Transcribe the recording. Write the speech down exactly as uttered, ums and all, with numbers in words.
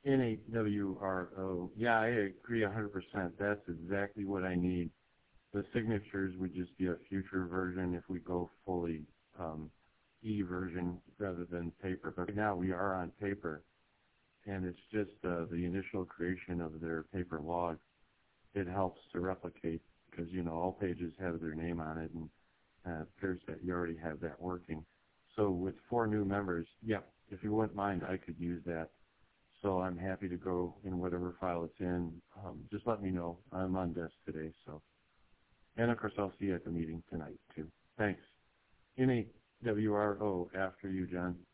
N A W R O. Yeah, I agree one hundred percent. That's exactly what I need. The signatures would just be a future version if we go fully um, e-version rather than paper. But right now we are on paper, and it's just uh, the initial creation of their paper log. It helps to replicate because, you know, all pages have their name on it, and uh, it appears that you already have that working. So with four new members, yeah, if you wouldn't mind, I could use that. So I'm happy to go in whatever file it's in. Um, just let me know. I'm on desk today, so. And of course, I'll see you at the meeting tonight, too. Thanks. N A W R O after you, John.